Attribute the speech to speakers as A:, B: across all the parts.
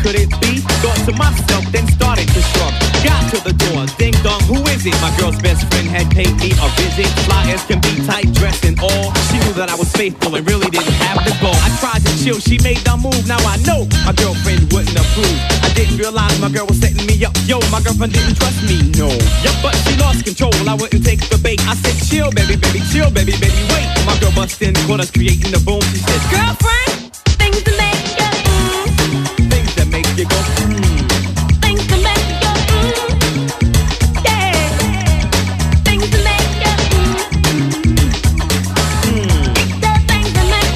A: could it be? Thought to myself, then started to shrug. Got to the door, ding dong, who is it? My girl's best friend had paid me a visit. Fly as can be, tight dressed and all. She knew that I was faithful and really didn't have to go. I tried to chill, she made the move. Now I know my girlfriend wouldn't approve. I didn't realize my girl was setting me up. Yo, my girlfriend didn't trust me, no. Yeah, but she lost control, I wouldn't take the bait. I said, chill, baby, chill, baby, wait. My girl bust in, caught us creating the boom. She said, girlfriend, things that make you things that make you go things that make you yeah. Things that make you the things that make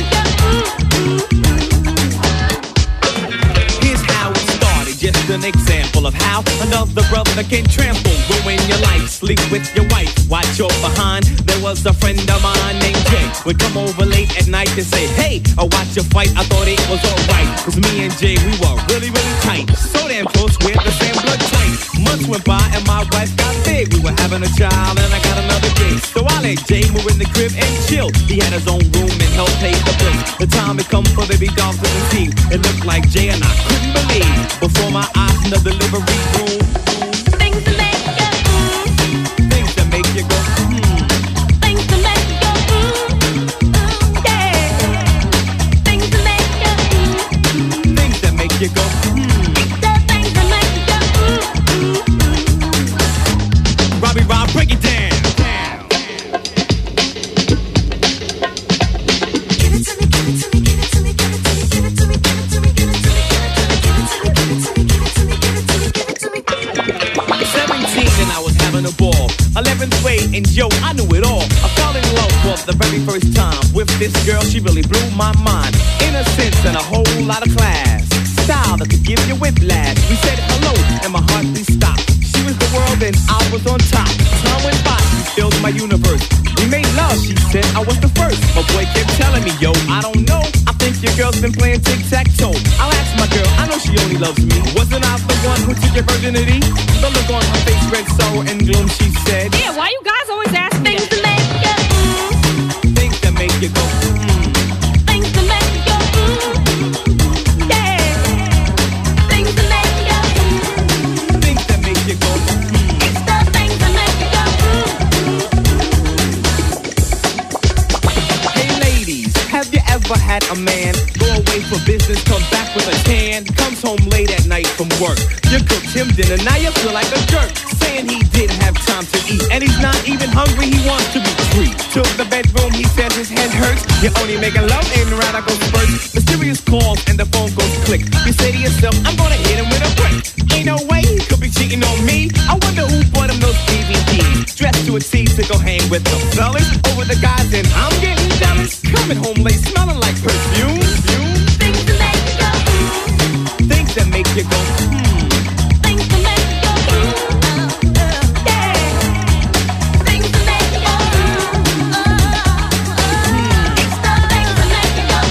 A: you Here's how it started, just an example of how another brother can trample, ruin your life, sleep with your wife, watch your behind. There was a friend of mine named Jay, would come over late at night and say, hey, I'll watch your fight. I thought it was alright, cause me and Jay, we were really, really tight. So damn close, we're the same blood type. Months went by and my wife got big. We were having a child and I got another kid. So I let Jay move in the crib and chill. He had his own room and helped pay the bill. The time had come for baby doll to conceive. It looked like Jay and I couldn't believe. Before my eyes in the delivery room, things that make you things that make you go things that make you yeah. Things that make you things that make you go the things that make you Robbie Rob, break it down. Give it to me, give it to me, give it to me, give it to me, give it to me, give it to me, give it to me, give it to me, give it to me, give it to me, give it to me, give it to me, give it to me, give it to me. 17 and I was having a ball. 11th grade and yo, I knew it all. I fell in love for the very first time with this girl. She really blew my mind. Innocence and a whole lot of class. Style that could give you whiplash. We said hello and my heart stopped. She was the world and I was on top. Time went by, she filled my universe. We made love, she said I was the first. My boy kept telling me, yo, I don't know. I think your girl's been playing tic-tac-toe. I'll ask my girl, I know she only loves me. Wasn't I the one who took your virginity? The look on her face read sorrow and gloom, she said, yeah, why you guys always ask me things that make you things that make you go things that make you go yeah. Things that make you things that make you go it's the things that make you go Hey ladies, have you ever had a man go away for business, come back with a tan, comes home late at night from work, you cooked him dinner, now you feel like a jerk, saying he didn't have time to eat, and he's not even hungry, he wants to be free. To the bedroom, he says his head hurts, you're only making love in radical spurts. Mysterious calls and the phone goes click. You say to yourself, I'm gonna hit him with a brick. Ain't no way he could be cheating on me. I wonder who bought him those DVDs. Dressed to a T to go hang with the fellas over the guys, and I'm getting jealous. Coming home late, smelling like perfume. Things that make you go things that make you go things that make you go yeah. Things that make you go it's the things that make you go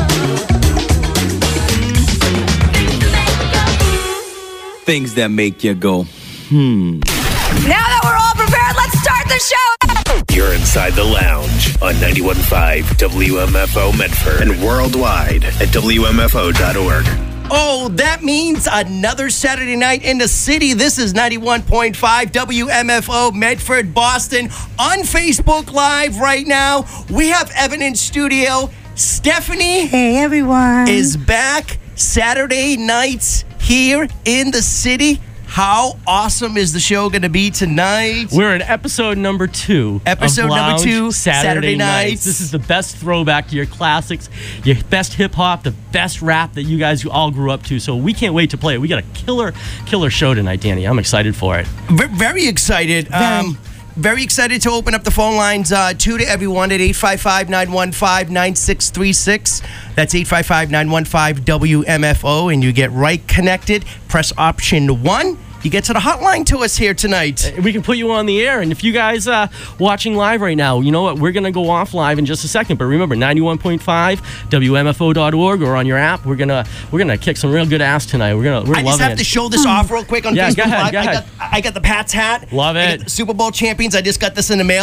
A: things that make you go
B: Now that we're all prepared, let's start the show.
C: You're inside the lounge on 91.5 WMFO Medford and worldwide at WMFO.org.
D: Oh, that means another Saturday night in the city. This is 91.5 WMFO Medford, Boston. On Facebook Live right now, we have Evan in studio. Stephanie,
E: hey everyone,
D: is back Saturday nights here in the city. How awesome is the show going to be tonight?
F: We're in episode number 2.
D: Episode number 2, Saturday nights.
F: This is the best throwback to your classics, your best hip-hop, the best rap that you guys all grew up to. So we can't wait to play it. We got a killer show tonight, Danny. I'm excited for it.
D: Very excited. Very excited to open up the phone lines to everyone at 855-915-9636. That's 855-915-WMFO, and you get right connected. Press option 1. You get to the hotline to us here tonight.
F: We can put you on the air. And if you guys watching live right now, you know what? We're going to go off live in just a second. But remember, 91.5, WMFO.org, or on your app. We're gonna kick some real good ass tonight. We're loving it.
D: I just have to show this off real quick on Facebook
F: go ahead,
D: Live.
F: Go ahead.
D: I got the Pats hat.
F: Love it.
D: I got the Super Bowl champions. I just got this in the mail.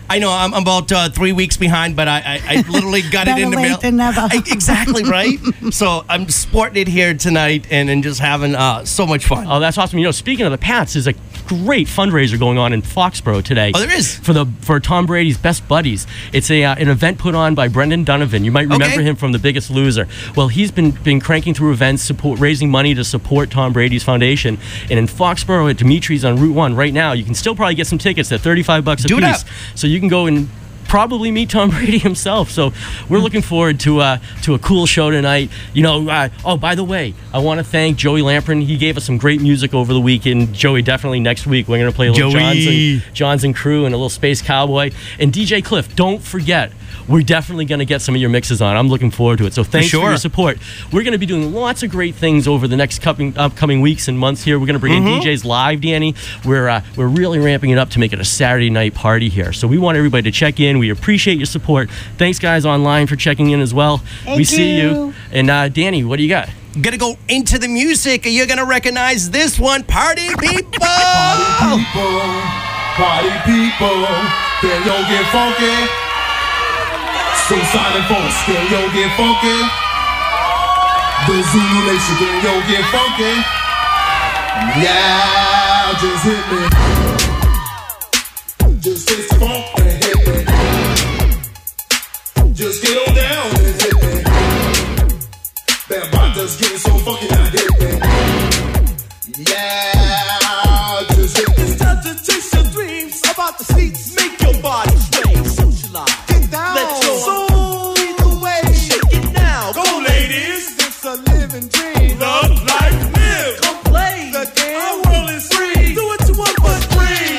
D: I know I'm about 3 weeks behind, but I literally got it in the mail.
E: Better late than never.
D: Exactly, right? So I'm sporting it here tonight and just having so much fun.
F: Oh, that's awesome. You know, speaking of the Pats, there's a great fundraiser going on in Foxborough today.
D: Oh, there is?
F: For Tom Brady's best buddies. It's an event put on by Brendan Donovan. You might remember him from The Biggest Loser. Well, he's been cranking through events, raising money to support Tom Brady's foundation. And in Foxborough at Dimitri's on Route 1 right now, you can still probably get some tickets at $35 a piece. So you can go and probably meet Tom Brady himself. So we're looking forward to a cool show tonight. You know, oh, by the way, I want to thank Joey Lamprin. He gave us some great music over the weekend. Joey, definitely next week we're going to play a little Johns and Crew and a little Space Cowboy. And DJ Cliff, don't forget, we're definitely going to get some of your mixes on. I'm looking forward to it. So thanks for your support. We're going to be doing lots of great things over the next upcoming weeks and months here. We're going to bring in DJs live, Danny. We're really ramping it up to make it a Saturday night party here. So we want everybody to check in. We appreciate your support. Thanks, guys, online for checking in as well. We see you. And Danny, what do you got?
D: Gonna go into the music. You're gonna recognize this one. Party people!
G: Party people, party people. Can yo get funky? So Sonic Force, can yo get funky? The Zulu Nation, can yo get funky? Yeah, just hit me. Just taste the funk and hit me. Just get on down and hit me. That bot just getting so funky now, hit me. Yeah, just hit me.
H: It's time to chase your dreams about the seats. Make your body sway, socialize. Get down. Let your soul lead the way. Shake it now. Go, ladies. It's a living dream. Love, life, live. Come play the game. Our world is free. Do what you want, but free.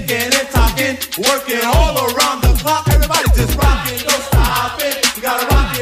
G: Working all around the clock. Everybody just rockin', don't stop it. You gotta rock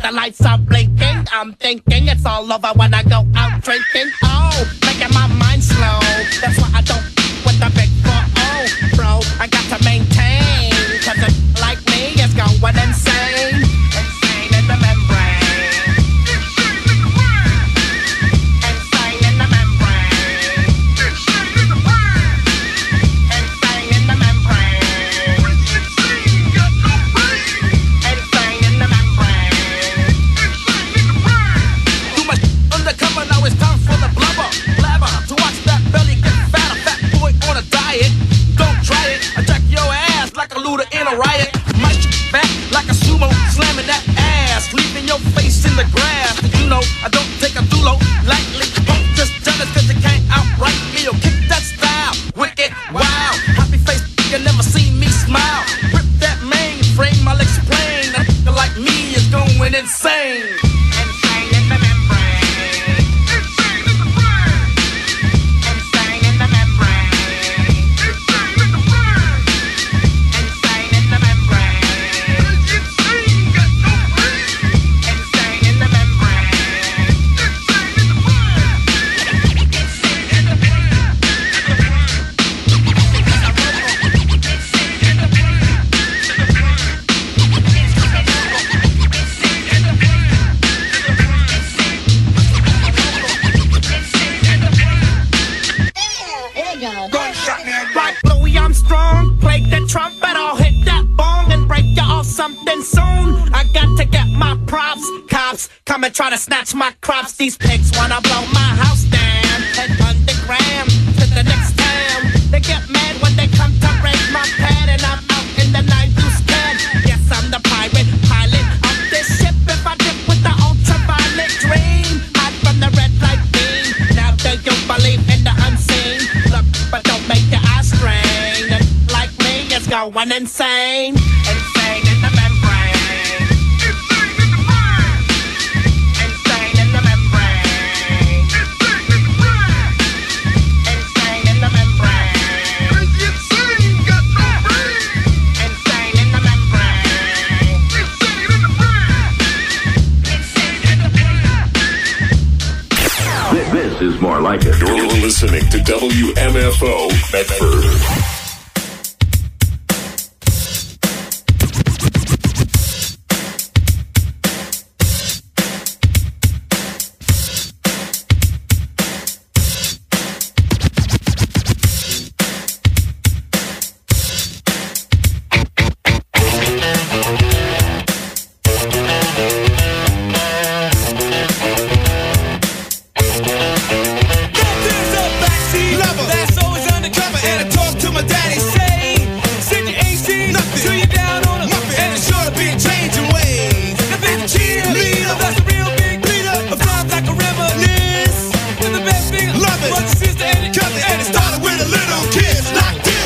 E: the lights are blinking. I'm thinking it's all over when I go out drinking. Oh, making my mind slow. That's why I don't with the big 4-0, bro. I got to maintain, cause a like me is going insane. Insane in the membrane. Insane in the membrane. Insane in the membrane. Insane in the membrane. Too much undercover, now it's time for the blubber. Blabber, to watch that belly get fatter. Fat boy on a diet, don't try it. Attack your ass like a looter in a riot. My shit back like a sumo, slamming that ass, leaving your face in the grass. You know, I don't take a dulo lightly. Don't just jealous cause you can't outright me or kick that style. Wicked, wow, happy face, you never seen me smile. Rip that mainframe, I'll explain. A nigga like me is going insane. Insane in the membrane. Insane in the brain. Insane in the membrane. Insane in the brain. Insane in the membrane. Insane, got no brain. Insane in the membrane. Insane in the brain. Insane in the brain. Like Louis Armstrong, play the trumpet, I'll hit that bong and break you off something soon. I got to get my props, cops come and try to snatch my crops. These pigs wanna blow my house down, head underground to the next town. They get mad when they come to raid my pad and I'm out in the night loose can. Yes, I'm the pirate pilot of this ship. If I dip with the ultraviolet dream, hide from the red light beam. Now do you believe in the unseen? Look, but don't make your eyes strain. And like me, it's going insane. Insane in the membrane. Insane in the brain. Insane in the membrane. Insane in the membrane. Insane, got no brain. Insane in the membrane. Insane in the brain. Insane in the brain.
C: This is more like it.
I: You're listening to WMFO Medford.
H: There's a backseat lover that's always undercover, and I talk to my daddy, say, said you ain't seen nothing till you down on a muffin, and it's sure to be changing ways. Now there's a cheerleader that's a real big leader, of times like a reminisce. And the best thing, love it, was a sister and a cousin, and it started with a little kiss like this.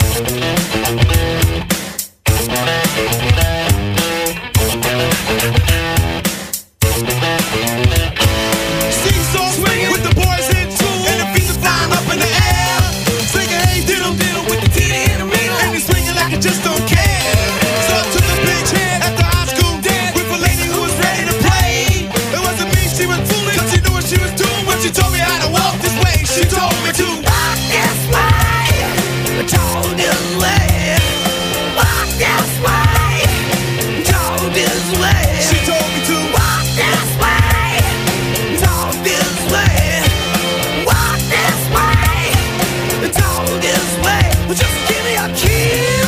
H: Seesaw swinging with the boys in school, and the feet are flying up in the air. Singing, hey, diddle, diddle with the titty in the middle, and he's swinging like I just don't care. So I took a big chance at the high school dance with a lady who was ready to play. It wasn't me, she was fooling, cause she knew what she was doing. When she told me how to walk this way, she told me to walk this way, talk this way, walk this way, talk this way. She told me to walk this way, talk this way, walk this way, talk this way. Just give me a kiss.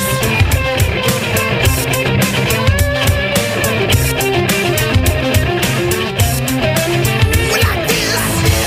H: Like this.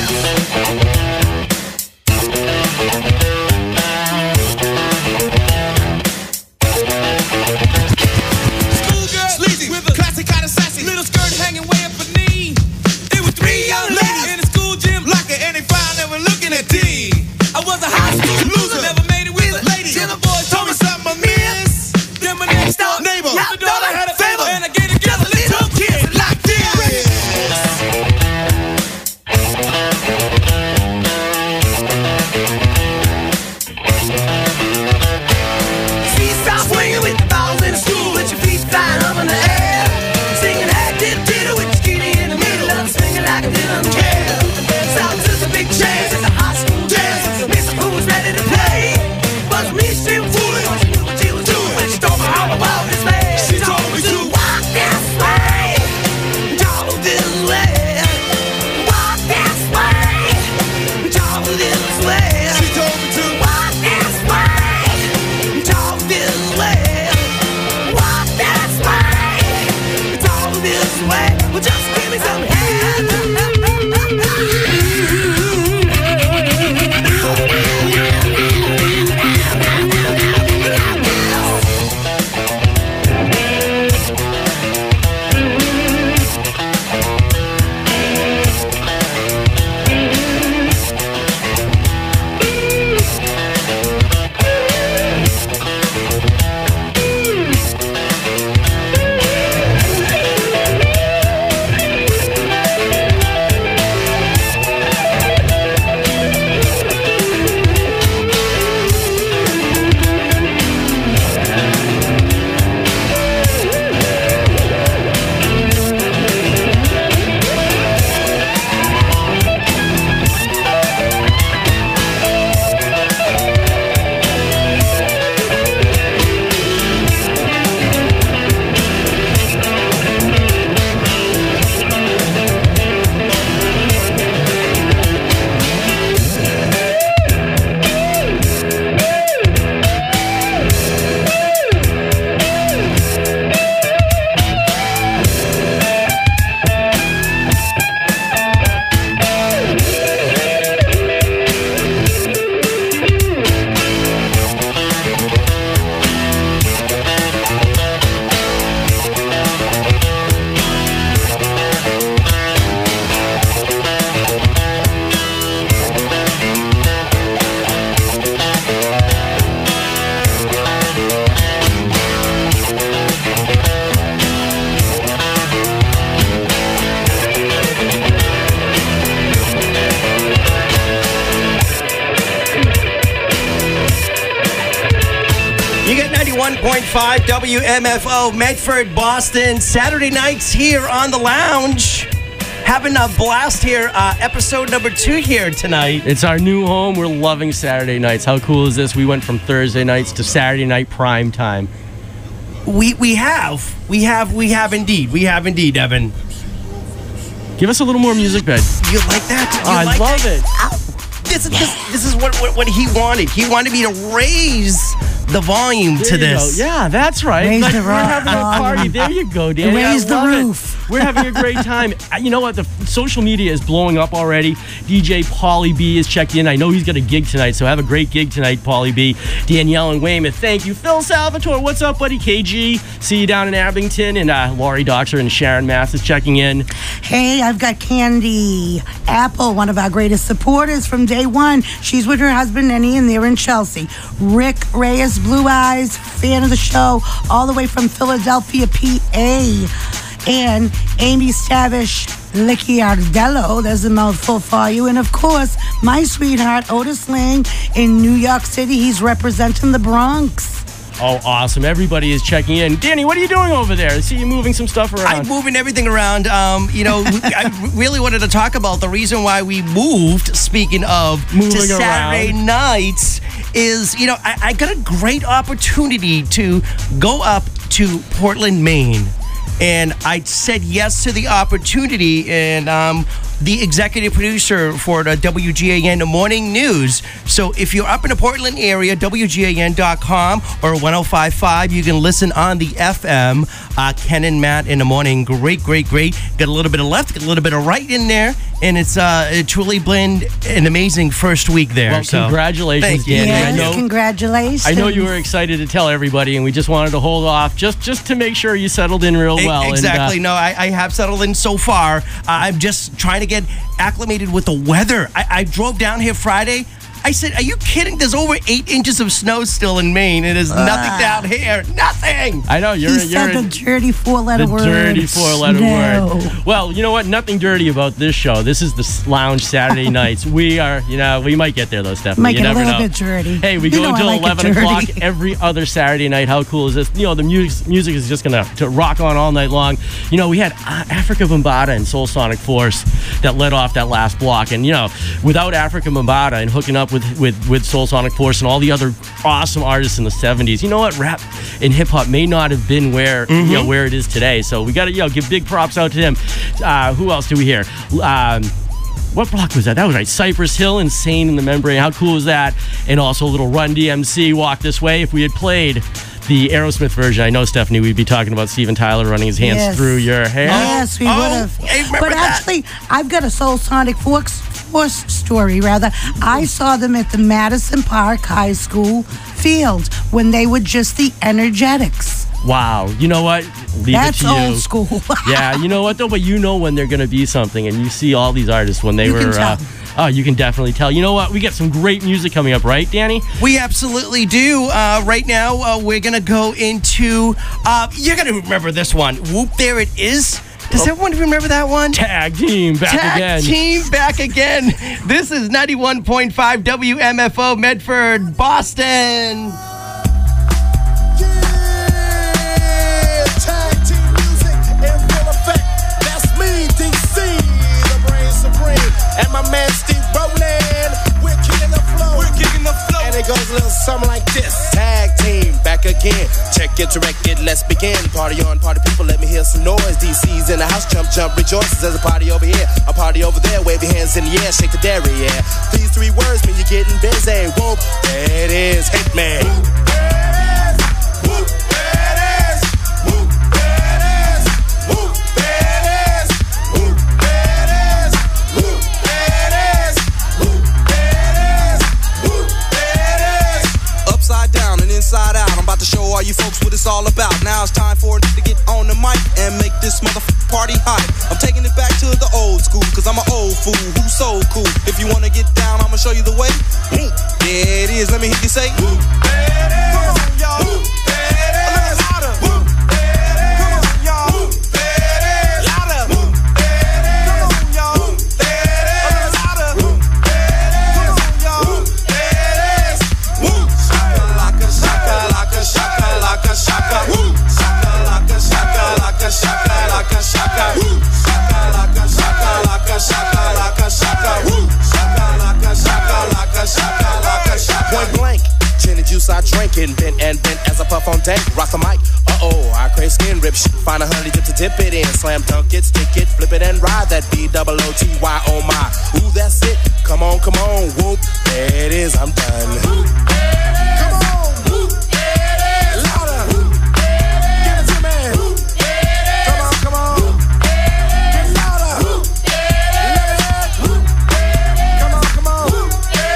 H: Schoolgirl, sleazy, with a classic kind of sassy, little skirt hanging way up her knee. There were three young ladies in the school gym, like it, and they found they were looking at D. I was a high school loser, never made it with a lady. Till the boys told me something I miss. Then my next door neighbor, the daughter had a favor, and I gave together little kids like this. Seesaw swinging with the balls in the school, with your feet flying up in the air, singing, hey, diddle, diddle with
D: 91.5 WMFO, Medford, Boston. Saturday nights here on the lounge. Having a blast here. Episode number 2 here tonight.
F: It's our new home. We're loving Saturday nights. How cool is this? We went from Thursday nights to Saturday night prime time.
D: We have indeed, Evan.
F: Give us a little more music, Ben.
D: You like that?
F: I love it.
D: This is what he wanted. He wanted me to raise the volume to this.
F: Yeah, that's right.
B: Raise
F: Like,
B: the
F: we're having a party. There you go, Danny.
B: Raise the
F: I love
B: roof.
F: it. We're having a great time. You know what? The social media is blowing up already. DJ Pauly B is checked in. I know he's got a gig tonight, so have a great gig tonight, Pauly B. Danielle and Weymouth, thank you. Phil Salvatore, what's up, buddy? KG, see you down in Abington. And Laurie Doxer and Sharon Mass is checking in.
B: Hey, I've got Candy Apple, one of our greatest supporters from day one. She's with her husband, Nenny, and they're in Chelsea. Rick Reyes, Blue Eyes, fan of the show, all the way from Philadelphia, PA. And Amy Stavish Licciardello, there's a mouthful for you. And of course, my sweetheart, Otis Lang in New York City. He's representing the Bronx.
F: Oh, awesome. Everybody is checking in. Danny, what are you doing over there? I see you moving some stuff around.
D: I'm moving everything around. I really wanted to talk about the reason why we moved, speaking of,
F: Moving
D: to Saturday
F: around.
D: nights is, I got a great opportunity to go up to Portland, Maine. And I said yes to the opportunity, and the executive producer for the WGAN Morning News. So if you're up in the Portland area, WGAN.com or 105.5, you can listen on the FM. Ken and Matt in the morning. Great. Got a little bit of left, got a little bit of right in there. And it's truly been an amazing first week there.
F: Well,
D: so
F: congratulations,
D: thank you.
F: Danny.
B: Yes, congratulations.
F: I know you were excited to tell everybody, and we just wanted to hold off just to make sure you settled in real well.
D: Exactly.
F: And,
D: No, I have settled in so far. I'm just trying to get acclimated with the weather. I drove down here Friday. I said, are you kidding? There's over 8 inches of snow still in Maine. It is nothing down here. Nothing.
F: I know.
B: He said the dirty 4-letter word.
F: The dirty 4-letter
B: No.
F: word. Well, you know what? Nothing dirty about this show. This is the Lounge Saturday nights. We are, we might get there, though, Stephanie.
B: Might
F: you
B: get a
F: never
B: little
F: know.
B: bit dirty.
F: Hey, we
B: You
F: go
B: know I
F: until
B: like it
F: 11
B: dirty.
F: o'clock every other Saturday night. How cool is this? The music is just going to rock on all night long. We had Africa Bambaataa and Soul Sonic Force that led off that last block. And, without Africa Bambaataa and hooking up with Soul Sonic Force and all the other awesome artists in the 70s. You know what? Rap and hip hop may not have been where where it is today. So we got to give big props out to them. Who else do we hear? What block was that? That was right. Cypress Hill, Insane in the Membrane. How cool is that? And also a little Run DMC, Walk This Way. If we had played the Aerosmith version, I know, Stephanie, we'd be talking about Steven Tyler running his hands through your hair.
B: Yes, we would have. But actually, I've got a Soul Sonic Force story, rather. I saw them at the Madison Park High School field when they were just the Energetics.
F: Wow. You know what? Leave
B: That's
F: it to you.
B: old school.
F: Yeah, you know what, though? But you know when they're going to be something, and you see all these artists when they
B: You
F: were...
B: can tell.
F: You can definitely tell. You know what? We got some great music coming up, right, Danny?
D: We absolutely do. Right now, we're going to go into... you're going to remember this one. Whoop, There It Is. Does everyone remember that one?
F: Tag Team back again.
D: Tag Team back again. This is 91.5 WMFO, Medford, Boston.
H: Tag team music in full effect. That's me, DC, the brain supreme. And my man Steve Rowland. We're kicking the flow. And it goes a little something like this. Tag team back again. Check it, direct it, let's begin. Party on, party people, let me hear some noise. DC's in the house, jump, rejoices. There's a party over here, a party over there. Wave your hands in the air, shake the dairy, yeah. These 3 words mean you're getting busy. Whoop, there it is, hit me. Inside out, I'm about to show all you folks what it's all about. Now it's time for it to get on the mic and make this motherfucking party hot. I'm taking it back to the old school, cause I'm an old fool who's so cool. If you wanna get down, I'ma show you the way. There it is, let me hear you say. Come on, y'all. A little louder. Come on, y'all. Louder. Come on, y'all. A little louder. Come on, y'all. There it is. Shaka, laka, shaka, laka, shaka, laka,
J: puff on deck, rock the mic. I crave skin rip shit. Find 100 dip to dip it in. Slam dunk it, stick it, flip it and ride that B-double-O-T-Y, oh my. Ooh, that's it. Come on, whoop. There it is, I'm done. Whoop, come on, whoop. Louder. Whoop. Give it to me. Whoop. Come on. Get louder. Whoop. Whoop. Come on. Whoop.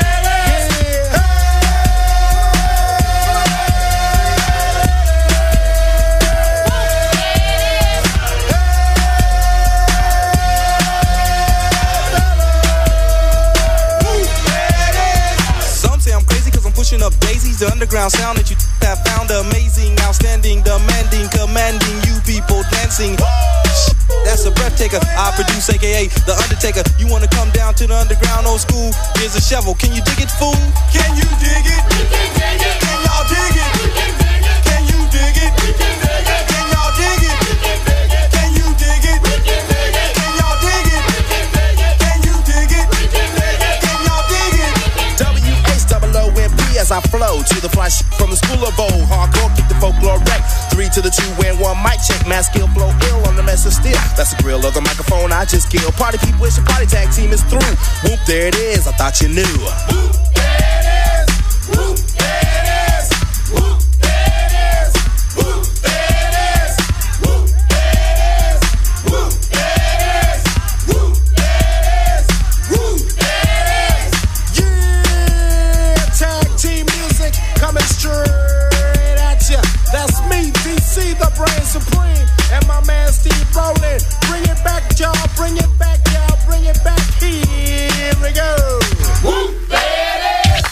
J: Up daisies, the underground sound that you have found amazing, outstanding, demanding, commanding you people dancing. That's a breath taker. I produce, aka The Undertaker. You wanna come down to the underground old school? Here's a shovel. Can you dig it, fool? Can you dig it? We can dig it. Can y'all dig it? We can dig it. Can you dig it? We can dig it. Can y'all dig it? We can dig it. Can you dig it? We can dig it. Can y'all dig it? We can dig it. Can you dig it? We can dig it. Can y'all dig it? W-H-O-O-M-P as I flow to the fly from the school of old. Hardcore, kick the folklore wreck. 3 to the 2 and 1 mic check. Mass skill, blow ill on the mess of steel. That's the grill of the microphone I just killed. Party people, wish the party tag team is through. Whoop, there it is. I thought you knew. Whoop, there it is. Whoop, there it is. Whoop, there it is. Whoop, there it is. Whoop, there it is. Whoop, there it is. Whoop, there it is. Whoop, there it is. Yeah, tag team music coming straight at ya. That's me, DC, the brand supreme, and my man Steve Rowland. Bring it back, y'all. Bring it back, y'all. Bring it back. Here we go. Whoop, there it is.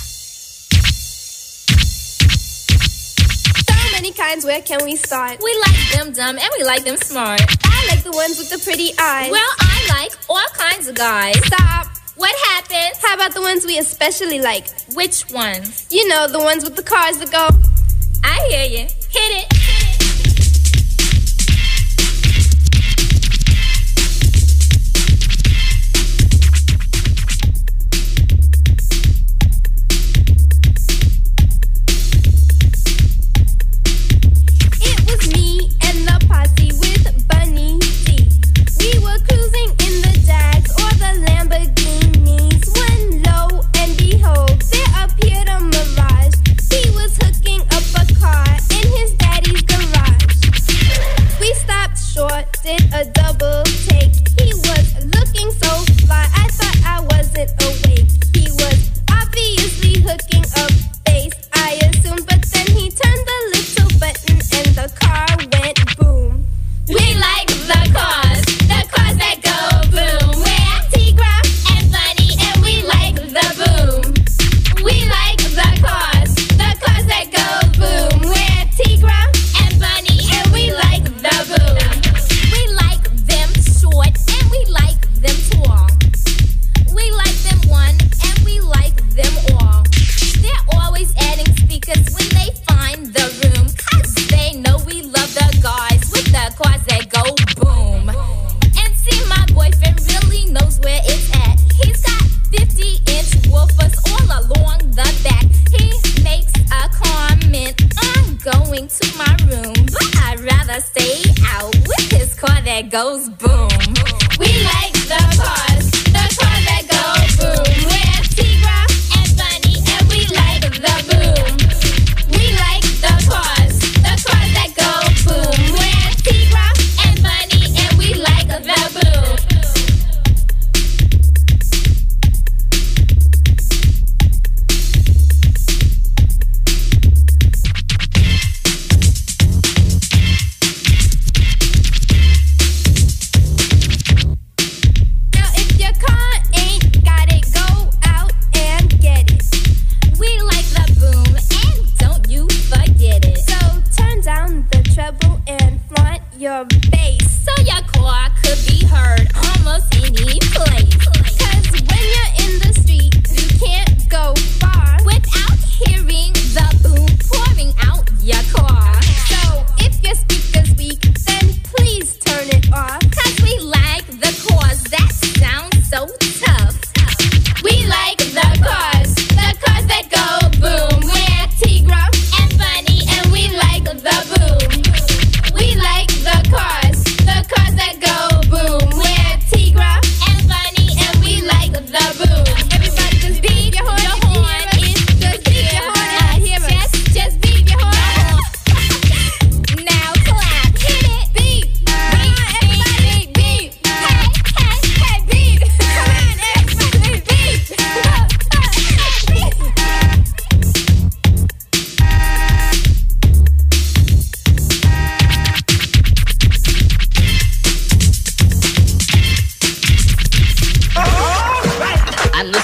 K: So many kinds, where can we start? We like them dumb and we like them smart. I like the ones with the pretty eyes. Well, I like all kinds of guys. Stop. What happened? How about the ones we especially like? Which ones? You know, the ones with the cars that go. I hear you. Hit it. It was me and the posse with Bunny D. We were cruising in the Jags or the Lamborghinis when lo and behold, there appeared a Mirage. He was hooking up a car in his daddy's garage. We stopped short, did a double take. He was looking so fly, I thought I wasn't awake. He was obviously hooking up bass, I assumed, but then he turned the little button and the car went boom. We like the cars that go boom. We're Tigra and Bunny, and we like the boom. We like the cars that go boom. We're Tigra and Bunny, and we like the boom. We like them short and we like them tall. We like them one and we like them all. They're always adding speakers when they find the room, 'cause they know we love the guys with the cars that go boom. And see, my boyfriend really knows where it's at. He's got 50-inch woofers all along the back. He makes a comment on going to my room, but I'd rather stay out with his car that goes boom. We like the cars that go boom. We're Tigra and Bunny, and we like the boom. We like the cars that go boom. We're Tigra and Bunny, and we like the boom. Now if your car ain't got it, go out and get it. We like the boom, and don't you forget it. So turn down the treble and flaunt your bass, so your car could be heard almost any place. 'Cause when you're in the street, you can't go far without hearing the boom pouring out your car. So if your speaker's weak, then please turn it off, 'cause we like the cars that sound so tough. We like the cars that go boom. We're Tigra and Bunny, and we like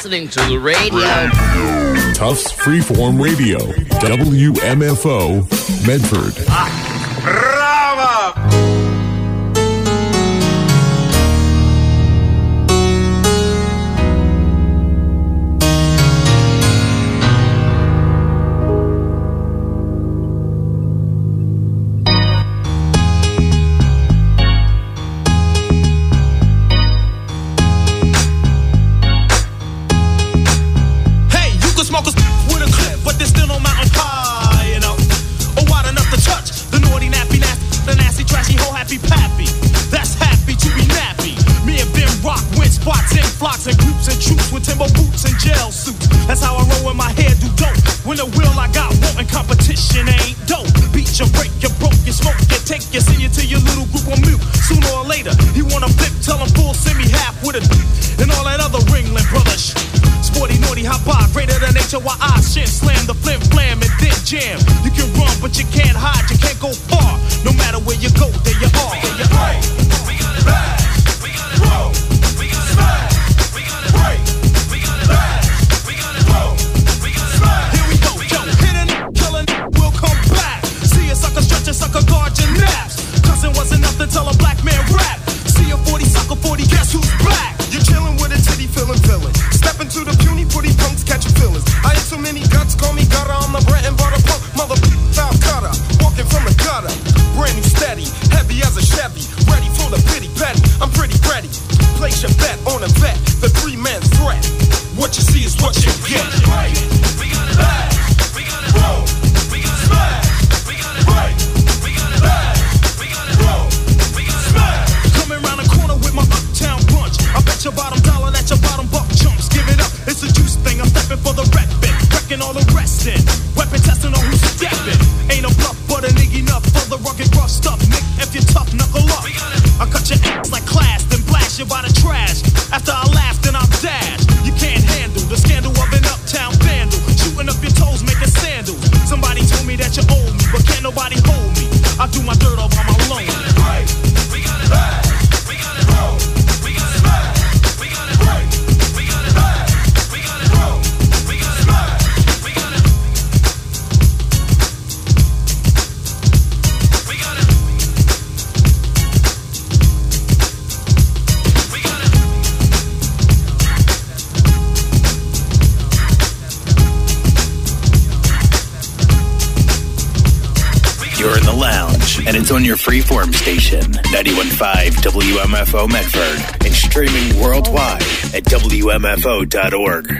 L: listening to the radio.
I: Tufts Freeform Radio, WMFO, Medford.
H: Brava!
E: Flocks and groups and troops with timber boots and gel suits. That's how I roll in my hair, do dope. When the wheel I got wanting competition ain't dope. Beat you, break you, broke you, smoke you, take you, send you to your little group on mute. Sooner or later, he wanna flip, tell him full, send me half with a and all that other Ringling brothers. Sporty, naughty, hot bar, greater than HOI, shit, slam the flim, flam, and then jam. You can run, but you can't hide, you can't go far. No matter where you go, there you are. There you are. We got it back. We got it roll. We got it smash. Sucker guard your naps. Cousin wasn't enough to tell a black man rap. See a 40 sucker 40, guess who's back? You're chillin' with a titty feelin' villain. Step into the puny pretty punks catchin' feelings. I ain't so many guts, call me gutter. I'm the bread and butter punk, mother foul cutter. Walking from the gutter, brand new steady, heavy as a Chevy, ready for the pity petty. I'm pretty ready. Place your bet on a vet, the 3-man threat. What you see is what you get. Right, we got it back. We got it roll. We got it smash. We got it right. I bet your bottom dollar that your bottom buck chumps. Give it up, it's a juice thing. I'm stepping for the reppin', wrecking all the rest in. Weapon testing on who's steppin'. Ain't a bluff, but a nigga enough for the rugged rough stuff. Nick, if you're tough, knuckle up. I cut your ass like class, then blast you by the trash. After I laugh, then I'll dash. You can't handle the scandal of an uptown vandal. Shooting up your toes, making sandals. Somebody told me that you owe me, but can't nobody hold me. I do my dirt all by my loan. Right, we got it back. We got it roll. We got it back. We got it right. We got it back. We got it roll. We got it back. We got it. We got it. We got it.
C: You're in the lounge, and it's on your freeform station, 91.5 WMFO Medford, and streaming worldwide at WMFO.org.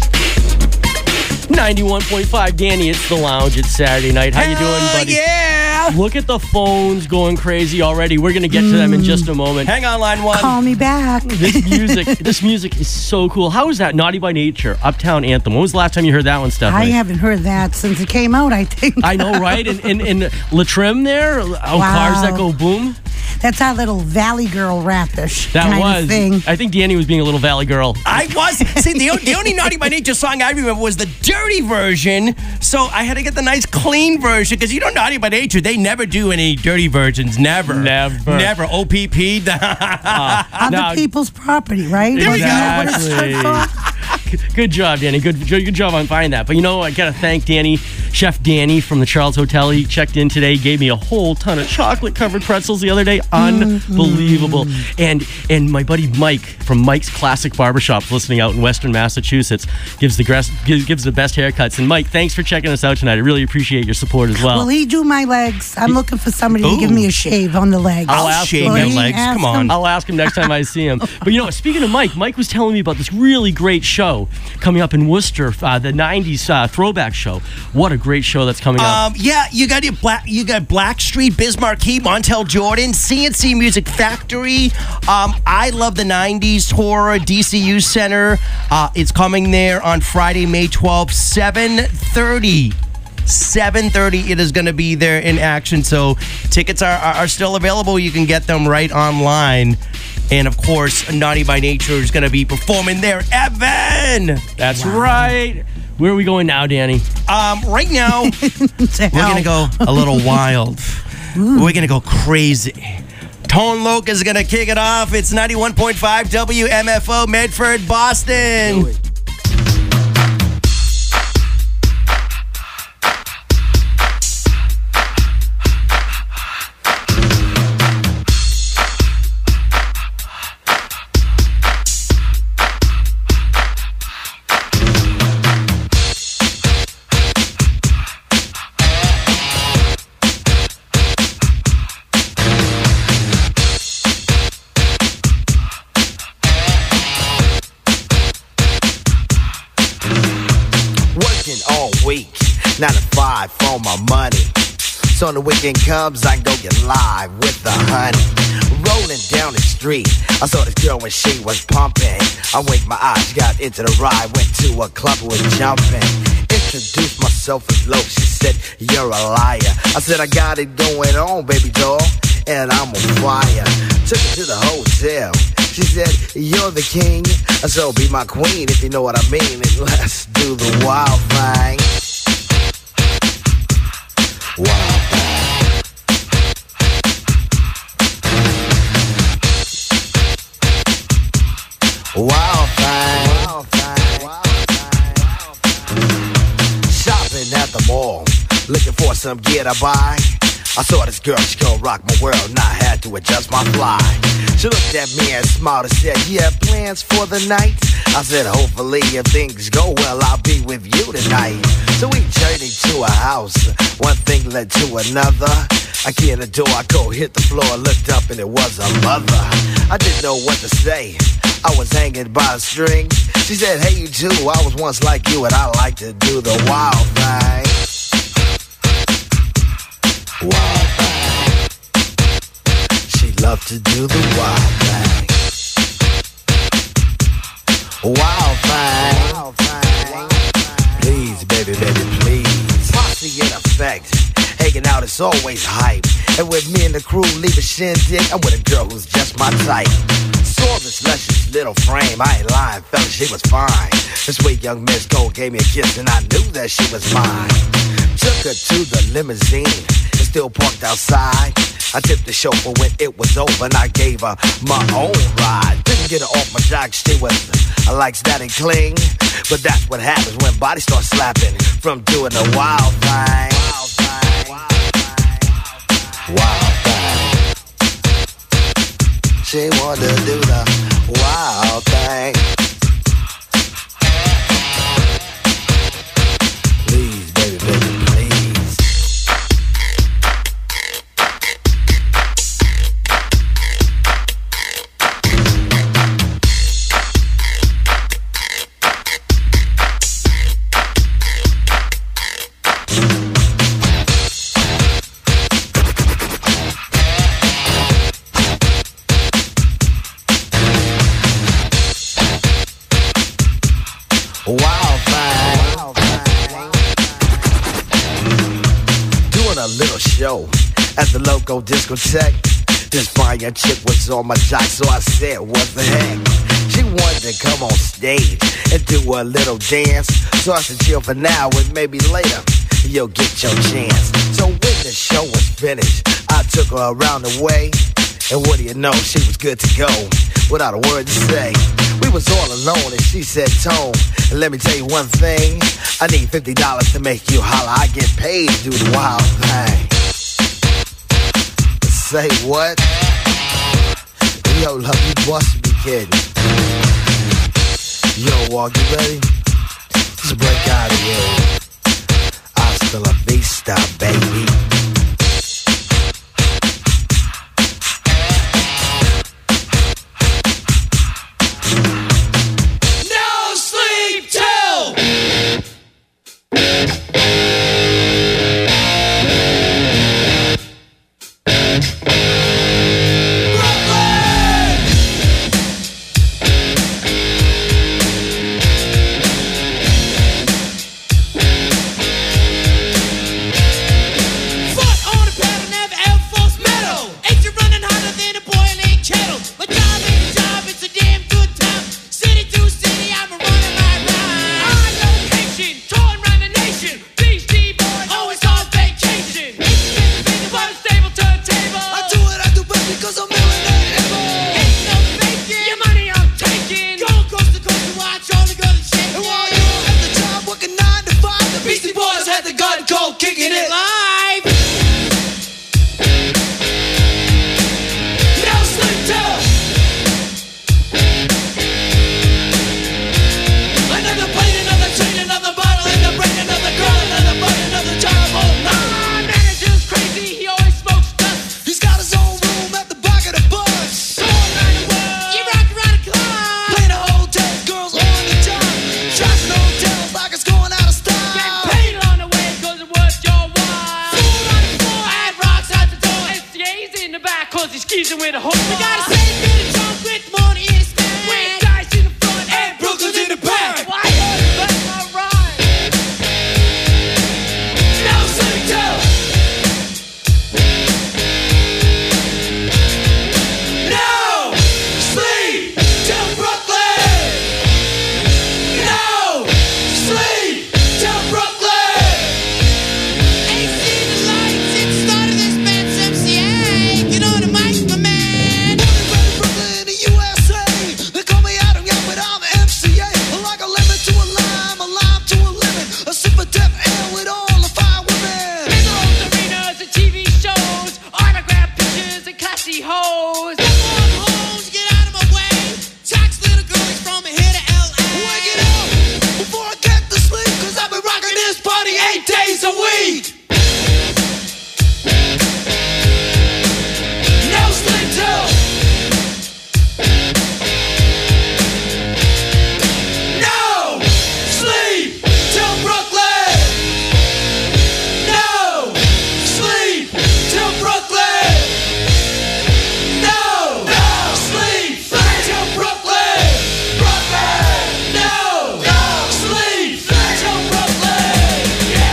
F: 91.5, Danny, it's the lounge. It's Saturday night. How you doing, buddy?
D: Yeah!
F: Look at the phones going crazy already. We're going to get to them in just a moment.
D: Hang on, line one.
B: Call me back.
F: This music is so cool. How is that? Naughty by Nature, Uptown Anthem. When was the last time you heard that one, Stephanie?
B: I haven't heard that since it came out, I think.
F: I know, right? And Latrim there, Cars That Go Boom.
B: That's our little Valley Girl rapish
F: That
B: kind
F: was.
B: of thing.
F: I think Danny was being a little Valley Girl.
D: I was. See, the only Naughty by Nature song I remember was the dirty version. So I had to get the nice clean version because Naughty by Nature, they never do any dirty versions. Never. OPP.
B: Other people's property, right?
D: There we go.
B: What it stood for?
F: Good job, Danny. Good job on finding that. But I got to thank Danny, Chef Danny from the Charles Hotel. He checked in today, gave me a whole ton of chocolate-covered pretzels the other day. Unbelievable. And my buddy Mike from Mike's Classic Barbershop, listening out in Western Massachusetts, gives the best haircuts. And Mike, thanks for checking us out tonight. I really appreciate your support as well.
B: Will he do my legs? I'm looking for somebody to give me a shave on the legs.
F: I'll
D: shave your legs. Come on.
F: I'll ask him next time I see him. But speaking of Mike was telling me about this really great show coming up in Worcester, the 90s throwback show. What a great show that's coming up.
D: Yeah, you got Blackstreet, Biz Markie, Montel Jordan, CNC Music Factory. I Love the 90s tour, DCU Center. It's coming there on Friday, May 12th, 7:30. 7:30 it is going to be there in action, so tickets are still available. You can get them right online. And of course, Naughty by Nature is going to be performing there. Evan!
F: That's right. Where are we going now, Danny?
D: Right now, we're going to go a little wild. We're going to go crazy. Tone Loc is going to kick it off. It's 91.5 WMFO Medford, Boston.
L: So the weekend comes, I go get live with the honey. Rolling down the street, I saw this girl when she was pumping. I winked my eyes, got into the ride, went to a club, was jumping. Introduced myself as low, she said, you're a liar. I said, I got it going on, baby doll, and I'm on fire. Took her to the hotel, she said, you're the king, so be my queen if you know what I mean. And let's do the wild thing. Wild thing. Wild thing. Wild thing. Shopping at the mall, looking for some gear to buy. I saw this girl, she gon' rock my world, and I had to adjust my fly. She looked at me and smiled and said, you have plans for the night? I said, hopefully if things go well, I'll be with you tonight. So we journeyed to a house, one thing led to another. I get in the door, I go hit the floor, looked up and it was a mother. I didn't know what to say, I was hanging by a string. She said, hey you too, I was once like you and I like to do the wild thing. Wild thing. She loved to do the wild thing. Wild thing. Wild thing. Please, baby, baby, please. Posse in effect. Hanging out is always hype. And with me and the crew leave a shindig, I'm with a girl who's just my type. Saw this luscious little frame, I ain't lying, fella, she was fine. This sweet young Miss Gold gave me a kiss and I knew that she was mine. Took her to the limousine, it's still parked outside. I tipped the chauffeur when it was over and I gave her my own ride. Didn't get her off my jock, she was, I likes that and cling. But that's what happens when bodies start slapping from doing the wild thing. Wild thing. Wild thing. She wanted to do the wild thing. Please, baby, baby, please. Wild thing. Doing a little show at the local discotheque. This fine chick was on my jock, so I said, what the heck? She wanted to come on stage and do a little dance. So I said, chill for now and maybe later you'll get your chance. So when the show was finished, I took her around the way. And what do you know, she was good to go without a word to say. We was all alone and she said, Tone, let me tell you one thing. I need $50 to make you holler. I get paid to do the wild thing. Say what? Yo, love, you must be kidding. Yo, Walk, you ready? Just break out of here. Hasta la vista, baby.
M: in the back cause he's skeezing with a hook. We gotta say a bit of jump with money in his back. With dice in the front and Brooklyn's in the back. Why that's my rhyme. No sleep till. No sleep till Brooklyn. No sleep till Brooklyn. Ain't seen the lights since the start of this band's MCA. Get on the mic, my man.
H: Brooklyn, the USA. They call me Adam Young, but I'm the MCA. Like a lemon to a lime to a lemon. A super deaf air with all the fine women.
M: Minerals, arenas, and TV shows. Autograph pictures and classy hoes.
H: Hoes, get out of my way. Tax little girls from here to LA. Wake it up before I get to sleep. Cause I've been rocking this party 8 days a week.
M: No sleep till.
H: No sleep till Brooklyn. No sleep till Brooklyn. No sleep till Brooklyn. No sleep till Brooklyn.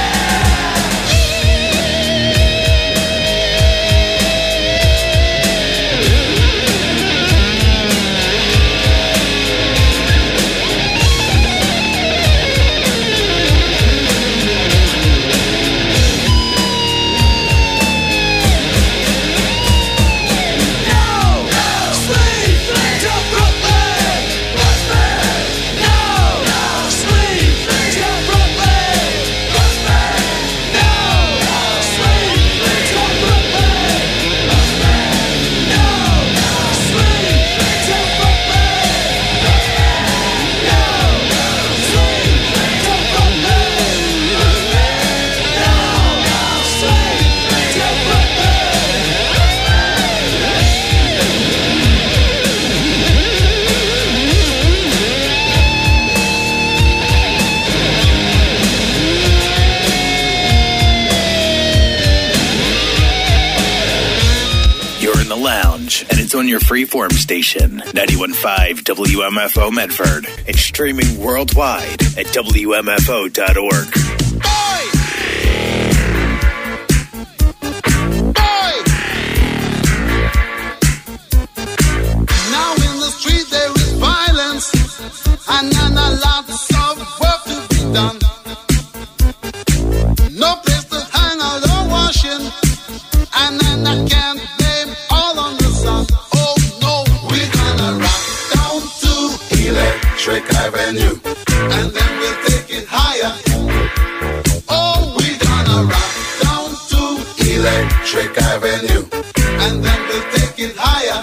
C: You're in the lounge, and it's on your freeform station, 91.5 WMFO Medford, and streaming worldwide at WMFO.org.
H: Now in the street there is violence, and a lot of work to be done. No place to hang out or washing, and then I can't blame all on the sun. Oh no, we're gonna rock down to Electric Avenue, and then we'll take it higher. Oh, we're gonna rock down to Electric Avenue, and then we'll take it higher.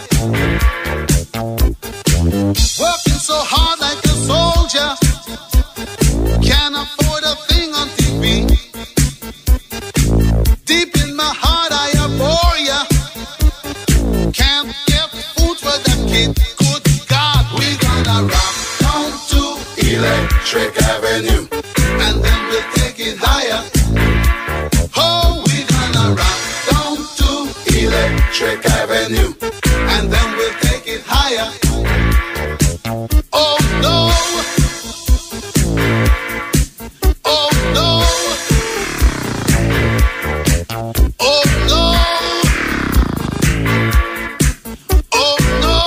H: Working so hard like a soldier, can't afford a thing on TV. Deep in my heart I abhor ya. Can't get food for the kid. Good God, we gonna rock down to Electric Avenue, and then we'll take it higher. Oh, we gonna rock down to Electric Avenue, and then we'll take it higher. Oh no. Oh no. Oh no. Oh no.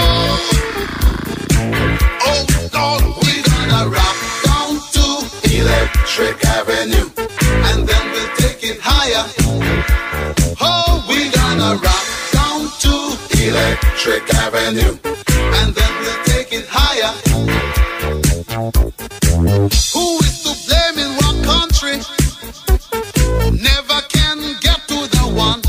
H: Oh no. We're gonna rock down to Electric Avenue, and then we'll take it higher. Oh, we're gonna rock down to Electric Avenue, and then we'll take it higher. Who is to blame in what country? Never can get to the one.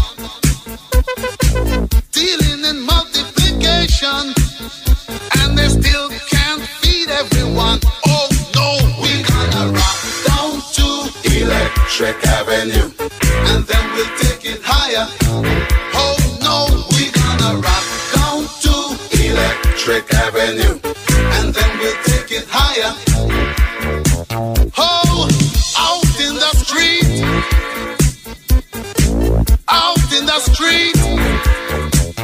H: Dealing in multiplication, and they still can't feed everyone. Oh no, we're gonna rock down to Electric Avenue, and then we'll take it higher. Oh no, we're gonna rock down to Electric Avenue, and then we'll take it higher. Oh, out in the street, out in the street.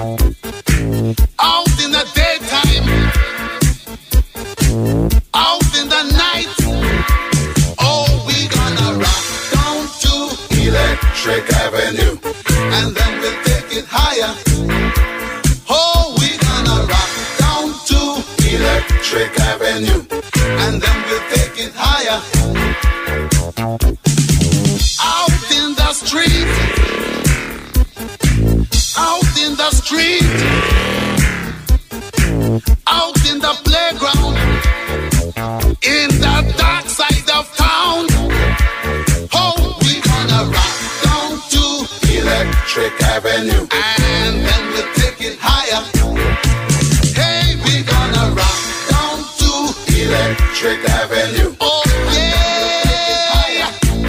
N: Electric Avenue. And then we'll take it higher. Out in the street. Out in the street. Out in the playground. In the dark side of town. Oh, we gonna rock down to Electric Avenue. And then we'll take it higher. Hey, we gonna rock down to Electric Avenue. Oh yeah,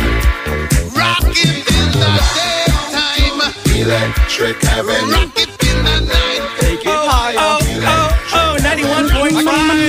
N: rockin' in the daytime. Electric Avenue. Rock it in the night.
D: Take it higher. 91.5.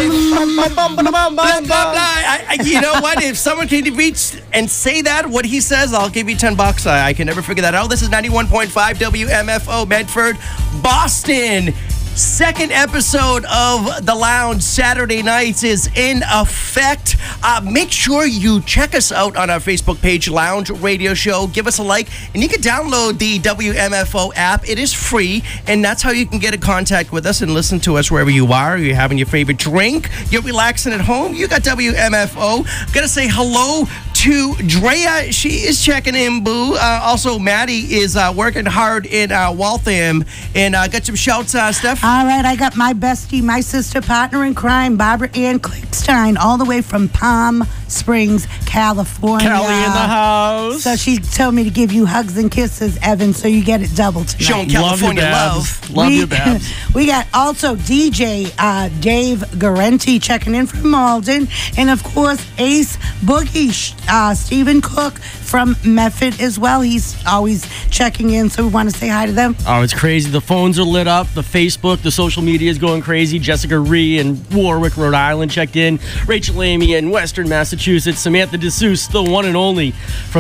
D: Blah, blah, blah. You know what? If someone can reach and say that, what he says, I'll give you $10. I can never figure that out. This is 91.5 WMFO Medford, Boston. Second episode of The Lounge Saturday nights is in effect. Make sure you check us out on our Facebook page, Lounge Radio Show. Give us a like, and you can download the WMFO app. It is free, and that's how you can get in contact with us and listen to us wherever you are. You're having your favorite drink, you're relaxing at home, you got WMFO. Gotta say hello to Drea. She is checking in, boo. Also, Maddie is working hard in Waltham, and got some shouts, Steph.
B: All right, I got my bestie, my sister, partner in crime, Barbara Ann Klickstein, all the way from Palm Springs, California.
F: Kelly in the house.
B: So she told me to give you hugs and kisses, Evan, so you get it double tonight.
D: Showing California love.
F: Love you, Babs.
B: We got also DJ Dave Garenti checking in from Malden. And, of course, Ace Boogie, Stephen Cook from Medford as well. He's always checking in, so we want to say hi to them.
F: Oh, it's crazy. The phones are lit up. The Facebook, the social media is going crazy. Jessica Ree in Warwick, Rhode Island checked in. Rachel Amy in Western Massachusetts. Samantha DeSeuss, the one and only from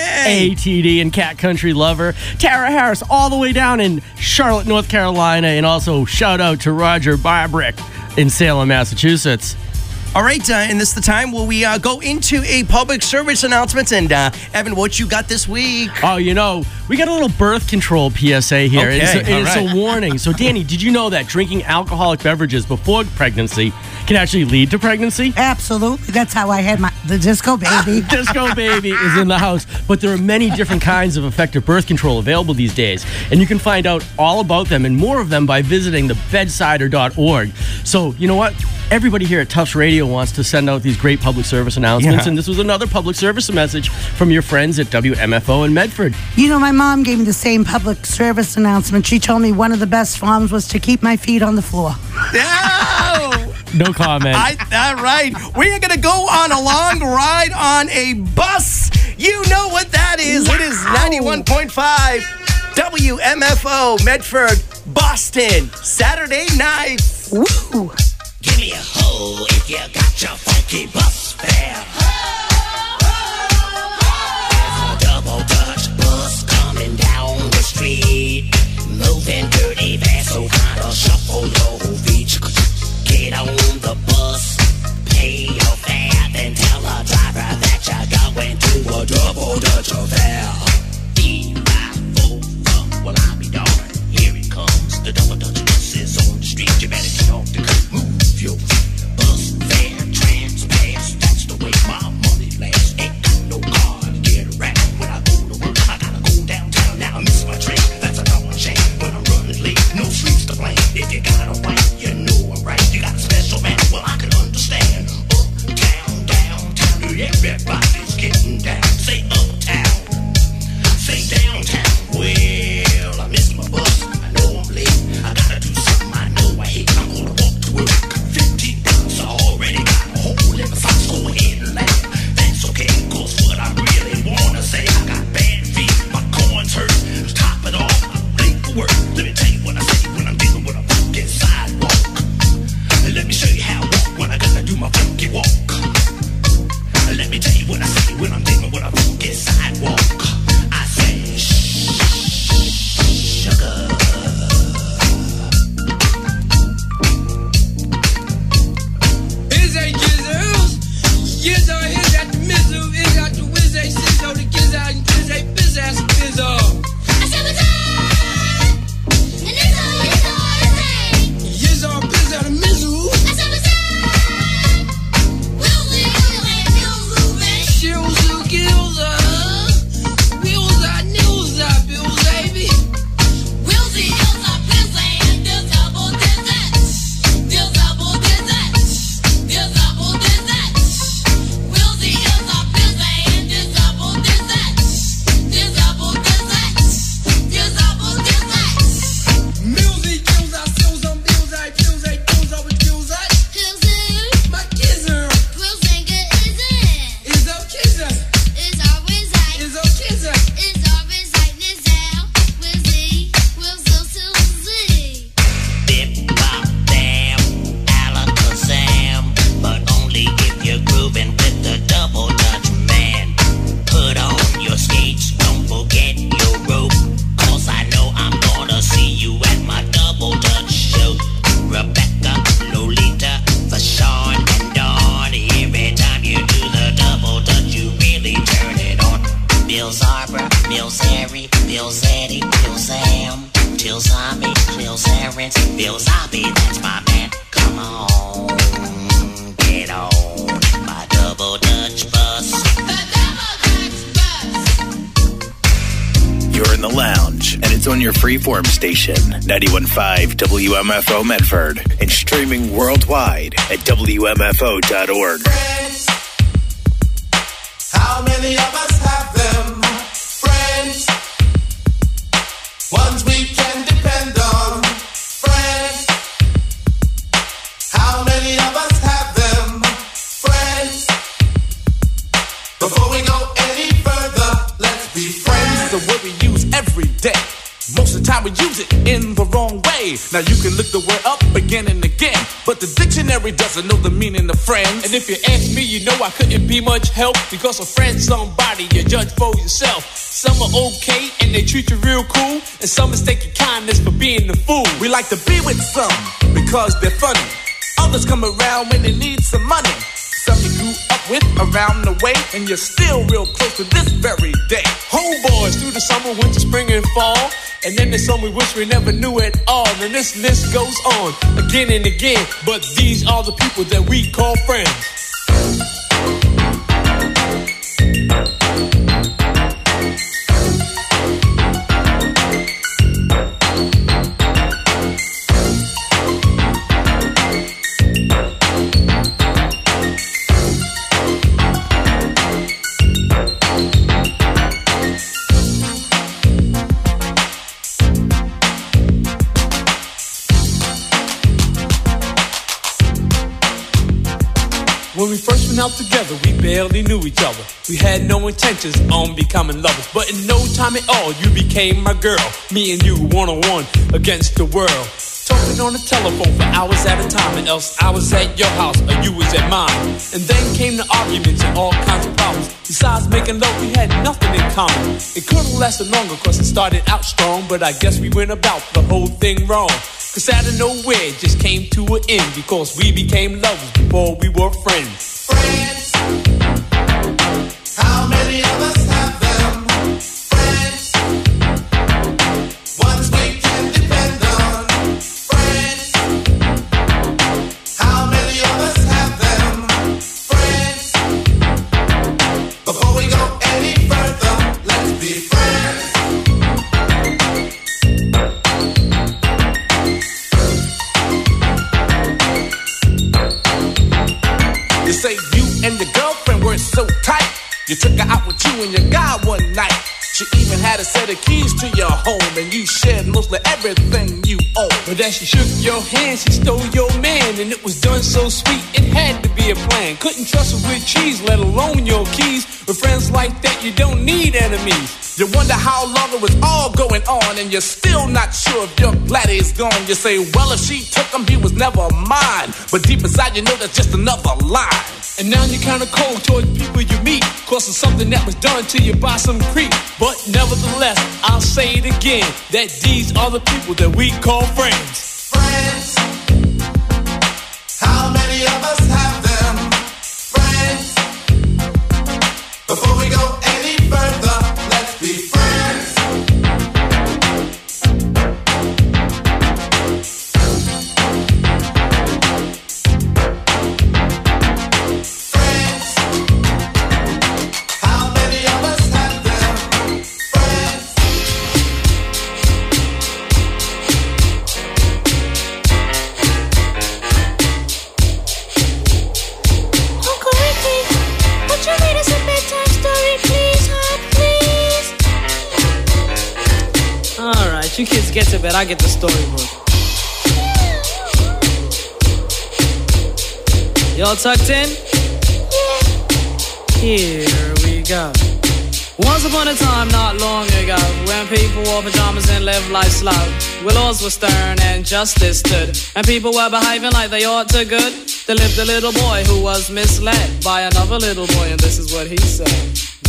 F: WATD and Cat Country Lover. Tara Harris all the way down in Charlotte, North Carolina. And also shout out to Roger Barbrick in Salem, Massachusetts.
D: All right, and this is the time where we go into a public service announcements. And Evan, what you got this week?
F: Oh, you know, we got a little birth control PSA here.
D: Okay,
F: it's a warning. So, Danny, did you know that drinking alcoholic beverages before pregnancy can actually lead to pregnancy?
B: Absolutely. That's how I had the disco baby.
F: Disco baby is in the house. But there are many different kinds of effective birth control available these days. And you can find out all about them and more of them by visiting thebedsider.org. So, you know what? Everybody here at Tufts Radio wants to send out these great public service announcements, and this was another public service message from your friends at WMFO in Medford.
B: You know, my mom gave me the same public service announcement. She told me one of the best forms was to keep my feet on the floor.
F: No comment.
D: All right. We are going to go on a long ride on a bus. You know what that is. It is 91.5 WMFO Medford, Boston, Saturday nights.
B: Woo!
M: Give me a hoe if you got your funky bus fare. There's a double Dutch bus coming down the street, moving dirty fast, so kinda shuffle your feet. Get on the bus, pay your fare, then tell the driver that you're going to a double Dutch affair. D-I-O, well I'll be darned. Here it comes, the double Dutch bus is on the street. You better get off the curb, move. Bus fare, trans pass, that's the way my money lasts. Ain't got no car to get around. When I go to work, I gotta go downtown. Now I miss my train, that's a darn shame. When I'm running late, no sleeps to blame. If you got a wife, you know I'm right. You got a special man, well I can understand. Uptown, downtown, everybody's getting down. Say uptown, say downtown. Well, I miss my bus, I know I'm late. I gotta do something I know I hate. I'm gonna walk to work. Already got a hole in the socks, go ahead and laugh. That's okay, cause what I really wanna say, I got bad feet, my corns hurt. To top it off, I'm late for work. Let me tell you what I say when I'm dealing with a fucking sidewalk. Bobby, Lil Terrence, Bill Zombie, that's my man. Come on, get on my double Dutch bus.
C: You're in the lounge, and it's on your freeform station, 91.5 WMFO Medford, and streaming worldwide at WMFO.org.
H: Friends, how many of us have them? Friends, ones we can depend on. Friends, how many of us have them? Friends, before we go any further, let's be friends.
E: The word we use every day. Most of the time we use it in the wrong way. Now you can look the word up again and again, but the dictionary doesn't know the meaning of friends.
O: And if you ask me, you know I couldn't be much help, because a friend's somebody you judge for yourself. Some are okay and they treat you real cool, and some mistake your kindness for being the fool.
E: We like to be with some because they're funny. Others come around when they need some money. Some you grew up with around the way, and you're still real close to this very day.
O: Homeboys through the summer, winter, spring, and fall. And then there's some we wish we never knew at all. And this list goes on again and again. But these are the people that we call friends.
E: When we first went out together, we barely knew each other. We had no intentions on becoming lovers, but in no time at all, you became my girl. Me and you, one-on-one against the world. Talking on the telephone for hours at a time, and else I was at your house or you was at mine. And then came the arguments and all kinds of problems. Besides making love, we had nothing in common. It could have lasted longer, cause it started out strong, but I guess we went about the whole thing wrong. Cause out of nowhere it just came to an end, because we became lovers before we were friends.
H: Friends, how many of us have them? Friends, ones we can depend on. Friends, how many of us have them? Friends, before we go any further, let's be friends.
E: You say you and your girlfriend were so tight, you took her out with you and your guy one night. She even had a set of keys to your home, and you shared mostly everything you own.
O: But as she shook your hand, she stole your man, and it was done so sweet, it had to be a plan. Couldn't trust her with cheese, let alone your keys. With friends like that, you don't need enemies.
E: You wonder how long it was all going on, and you're still not sure if your gladdy is gone. You say, well, if she took him, he was never mine. But deep inside, you know that's just another lie.
O: And now you're kinda cold toward people you meet, cause of something that was done to you by some creep. But nevertheless, I'll say it again, that these are the people that we call friends.
H: Friends, how many of us have them? Friends, before we go any further, let's be friends.
P: You kids get to bed, I get the storybook. Y'all tucked in? Here we go. Once upon a time, not long ago, when people wore pajamas and lived life slow, where laws were stern and justice stood, and people were behaving like they ought to good, there lived a little boy who was misled by another little boy, and this is what he said.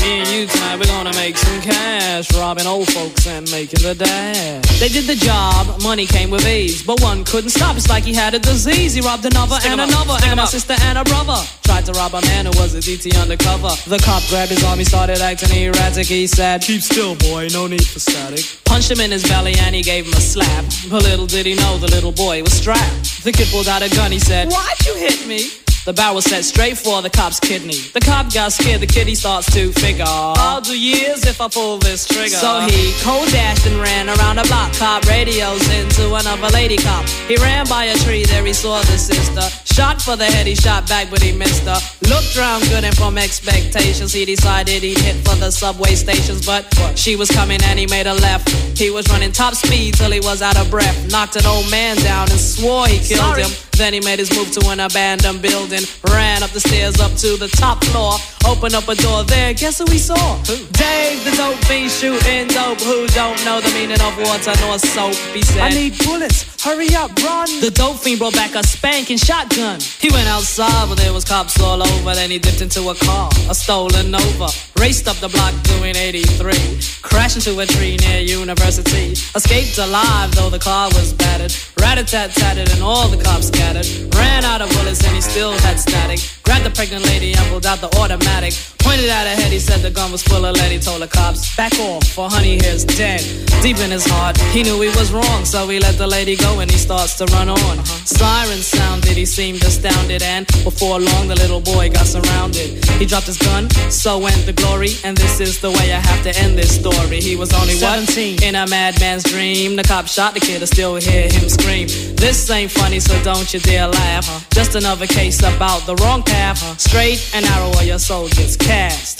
P: Me and you tonight, we're gonna make some cash, robbing old folks and making the dash. They did the job, money came with ease, but one couldn't stop. It's like he had a disease. He robbed another and another, and a sister and a brother. Tried to rob a man who was a DT undercover. The cop grabbed his arm, he started acting erratic. He said, "Keep still, boy, no need for static." Punched him in his belly and he gave him a slap. But little did he know the little boy was strapped. The kid pulled out a gun, he said, "Why'd you hit me?" The barrel set straight for the cop's kidney. The cop got scared, the kid he starts to figure, I'll do years if I pull this trigger. So he cold dashed and ran around the block. Cop radios into another lady cop. He ran by a tree, there he saw the sister. Shot for the head, he shot back but he missed her. Looked round good and from expectations he decided he'd hit for the subway stations. But she was coming and he made a left. He was running top speed till he was out of breath. Knocked an old man down and swore he killed him. Then he made his move to an abandoned building. Ran up the stairs up to the top floor. Opened up a door there, guess who he saw? Who? Dave, the dope fiend shooting dope. Who don't know the meaning of water nor soap? He said, "I need bullets, hurry up, run." The dope fiend brought back a spanking shotgun. He went outside, but there was cops all over. Then he dipped into a car, a stolen Nova. Raced up the block doing 83. Crashed into a tree near University. Escaped alive, though the car was battered. Rat-a-tat-tatted and all the cops scattered. Ran out of bullets and he still had static. Grabbed the pregnant lady and pulled out the automatic. Pointed at her head, he said the gun was full of lead. He told the cops, "Back off, for honey here's dead." Deep in his heart, he knew he was wrong, so he let the lady go and he starts to run on. Sirens sounded, he seemed astounded, and before long the little boy got surrounded. He dropped his gun, so went the glory, and this is the way I have to end this story. He was only 17, in a madman's dream. The cop shot the kid, I still hear him scream. This ain't funny, so don't you dare laugh. Just another case about the wrong path. Straight and narrow where your soul gets cast.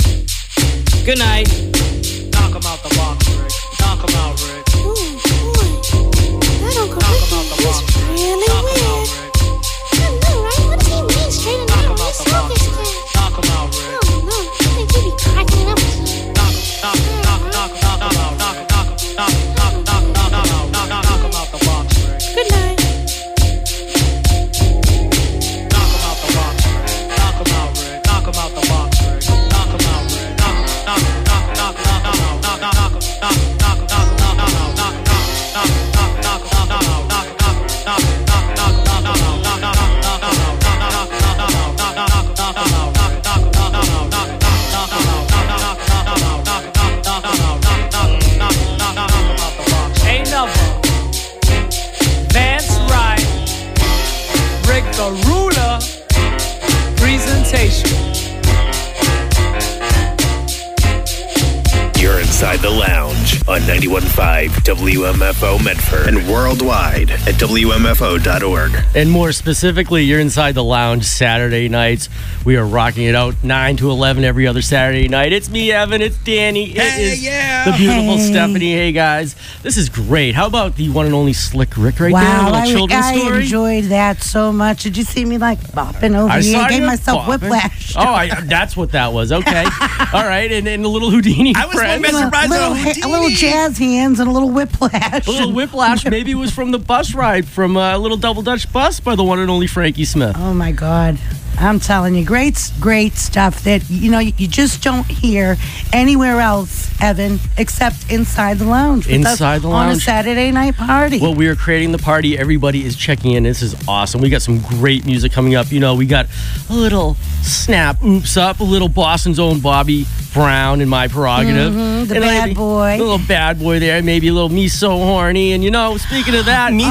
P: Good night. Knock him out the box, Rick. Knock him out, Rick.
K: Ooh, boy. That Uncle Ricky is really weird. I know, right? What does he mean, straight and narrow? What's up this kid?
P: Knock him out, Rick.
K: Oh, no. I think he'd be cracking it up with you.
P: Knock him out the box, Rick.
K: Good night.
P: Knock him out the box, Rick. Knock him out, Rick. Knock him out the box, Rick. Knock him out, Rick. Knock the ruler presentation.
C: You're inside the lounge on 91.5 WMFO Medford and worldwide at WMFO.org.
F: And more specifically, you're inside the lounge Saturday nights. We are rocking it out 9 to 11 every other Saturday night. It's me, Evan. It's Danny. It is the beautiful Stephanie. Hey, guys. This is great. How about the one and only Slick Rick right there? A little children's story.
B: I enjoyed that so much. Did you see me like bopping over here? I gave myself whiplash.
F: Oh, that's what that was. Okay. All right. And a little Houdini.
D: I was mesmerized with
B: a little jazz hands and a little whiplash.
F: A little whiplash. Maybe it was from the bus ride from a little double Dutch bus by the one and only Frankie Smith.
B: Oh, my God. I'm telling you, great stuff that, you just don't hear anywhere else, Evan, except inside the lounge.
F: Inside the lounge.
B: On a Saturday night party.
F: Well, we are creating the party. Everybody is checking in. This is awesome. We got some great music coming up. We got a little Snap Oops Up, a little Boston's own Bobby Brown in My Prerogative.
B: The bad boy.
F: A little bad boy there. Maybe a little Me So Horny. And, speaking of that.
D: Me